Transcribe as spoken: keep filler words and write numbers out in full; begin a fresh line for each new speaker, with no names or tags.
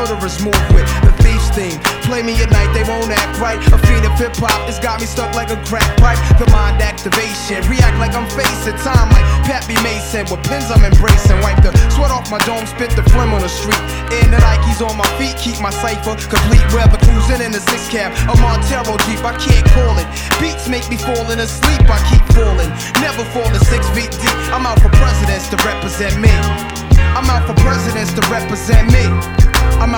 murderers move with the thief's theme. Play me at night, they won't act right. A fiend of hip-hop, it's got me stuck like a crack pipe. The mind activation, react like I'm facing time like Pappy Mason. With pins I'm embracing, wipe the sweat off my dome, spit the phlegm on the street. In the Nikes on my feet, keep my cipher complete. Weather cruising in the six cab, a Montero Jeep, I can't call it. Beats make me falling asleep, I keep falling. Never falling six feet deep. I'm out for presidents to represent me. I'm out for presidents to represent me. I'm out